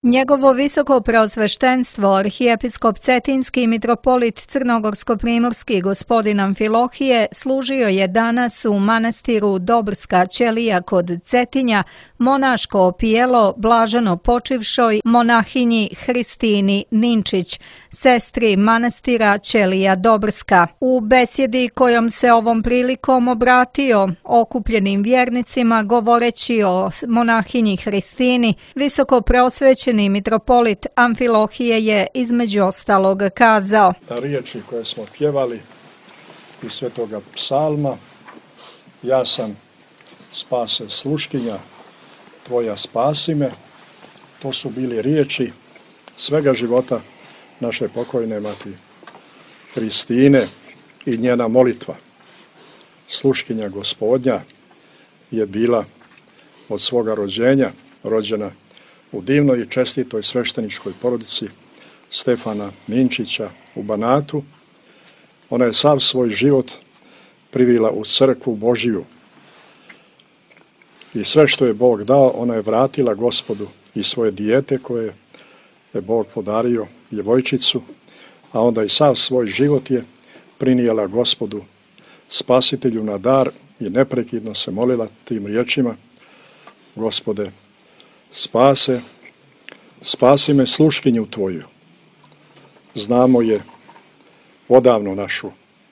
Njegovo visoko preosveštenstvo, arhijepiskop Cetinski i mitropolit Crnogorsko-primorski gospodin Amfilohije služio je danas u manastiru Dobrska ćelija kod Cetinja monaško opijelo blaženo počivšoj monahinji Hristini Ninčić, sestri manastira ćelija Dobrska. U besjedi kojom se ovom prilikom obratio okupljenim vjernicima govoreći o monahinji Hristini, visoko preosvećeni mitropolit Amfilohije je između ostalog kazao: Riječi koje smo pjevali iz svetoga psalma, ja sam spase sluškinja, tvoja spasi me, to su bili riječi svega života naše pokojne mati Hristine i njena molitva. Sluškinja Gospodnja je bila od svoga rođenja rođena u divnoj i čestitoj svešteničkoj porodici Stefana Ninčića u Banatu. Ona je sav svoj život privila u crkvu Božiju. I sve što je Bog dao, ona je vratila Gospodu i svoje dijete koje je Bog podario, djevojčicu, a onda i sav svoj život je prinijela Gospodu Spasitelju na dar i neprekidno se molila tim riječima: Gospode, spasi me sluškinju tvoju. Znamo je odavno našu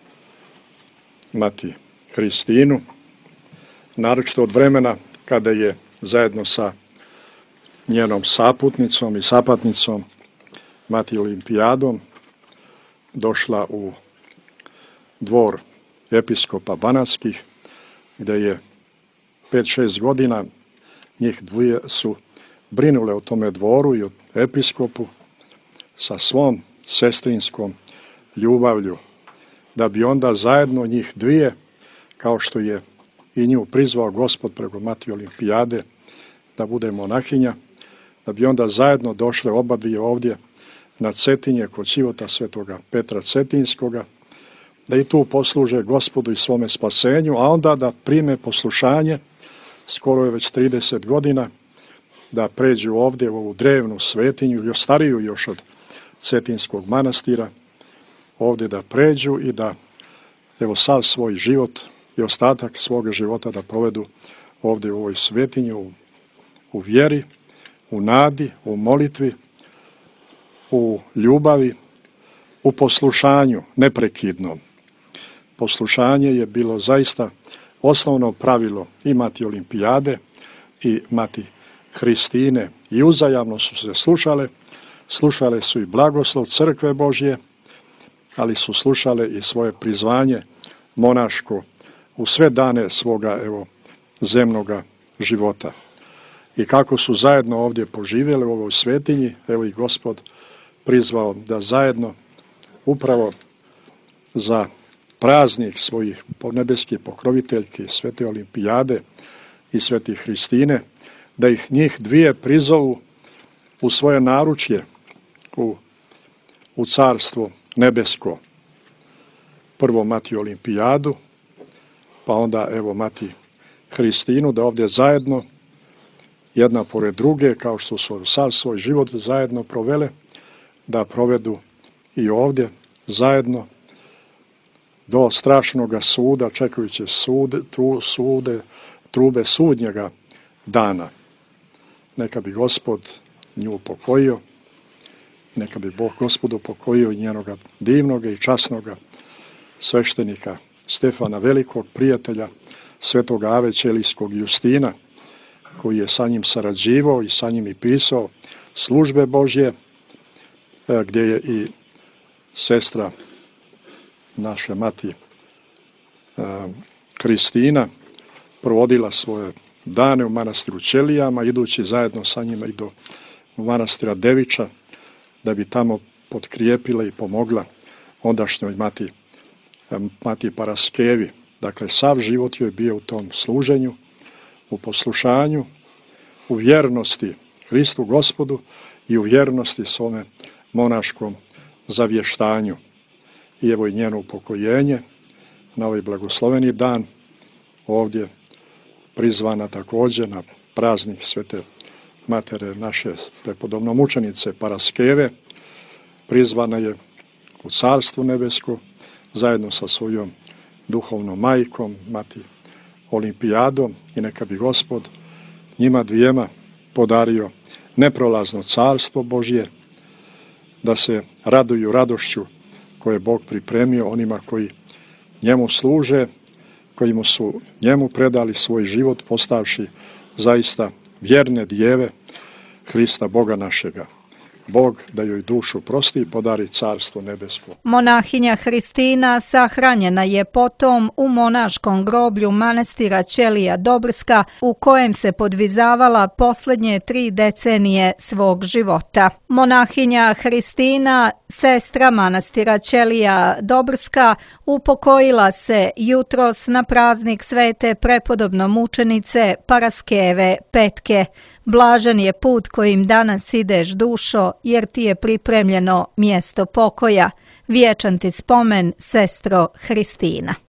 mati Hristinu, naročito od vremena kada je zajedno sa njenom saputnicom i sapatnicom mati Olimpijadom došla u dvor episkopa Banatskih, gdje je 5-6 godina njih dvije su brinule o tome dvoru i o episkopu sa svom sestrinskom ljubavlju, da bi onda zajedno njih dvije, kao što je i nju prizvao Gospod preko mati Olimpijade da bude monahinja, da bi onda zajedno došle oba dvije ovdje na Cetinje kod Sivota svetoga Petra Cetinskoga, da i tu posluže Gospodu i svome spasenju, a onda da prime poslušanje, skoro je već 30 godina, da pređu ovdje u ovu drevnu svetinju, još stariju još od Cetinskog manastira, ovdje da pređu i da evo sav svoj život i ostatak svoga života da provedu ovdje u ovoj svetinju, u vjeri, u nadi, u molitvi, u ljubavi, u poslušanju neprekidnom. Poslušanje je bilo zaista osnovno pravilo i mati Olimpijade i mati Hristine i uzajamno su se slušale su i blagoslov crkve Božje, ali su slušale i svoje prizvanje monaško u sve dane svoga zemnoga života. I kako su zajedno ovdje poživjeli u ovoj svetinji, evo i Gospod prizvao da zajedno upravo za praznik svojih nebeskih pokroviteljki svete Olimpijade i svete Hristine, da ih njih dvije prizovu u svoje naručje u carstvo nebesko. Prvo mati Olimpijadu, pa onda evo mati Hristinu, da ovdje zajedno jedna pored druge, kao što su sav svoj život zajedno provele, da provedu i ovdje zajedno do strašnoga suda, čekajući trube sudnjega dana. Neka bi Gospod nju upokojio, neka bi Bog Gospodu upokojio i njenoga divnoga i časnoga sveštenika Stefana, velikog prijatelja svetoga Ave Ćelijskog Justina, koji je sa njim sarađivao i sa njim i pisao službe Božje, gdje je i sestra naše mati Hristina provodila svoje dane u manastiru Ćelijama, idući zajedno sa njima i do manastira Devića, da bi tamo potkrijepila i pomogla ondašnjoj mati Paraskevi. Dakle, sav život joj je bio u tom služenju, u poslušanju, u vjernosti Hristu Gospodu i u vjernosti svome monaškom zavještanju. I evo i njeno upokojenje na ovaj blagosloveni dan, ovdje prizvana također na praznik svete matere naše prepodobno mučenice Paraskeve, prizvana je u Carstvu nebesko zajedno sa svojom duhovnom majkom, mati Olimpijadom, i neka bi Gospod njima dvijema podario neprolazno Carstvo Božje, da se raduju radošću koje je Bog pripremio onima koji njemu služe, koji mu su njemu predali svoj život, postavši zaista vjerne djeve Hrista Boga našega. Bog da joj dušu prosti i podari Carstvo nebesko. Monahinja Hristina sahranjena je potom u monaškom groblju manastira Ćelija Dobrska, u kojem se podvizavala posljednje 3 decenije svog života. Monahinja Hristina, sestra manastira Ćelija Dobrska, upokojila se jutros na praznik svete prepodobno mučenice Paraskeve Petke. Blažen je put kojim danas ideš, dušo, jer ti je pripremljeno mjesto pokoja. Vječan ti spomen, sestro Hristina.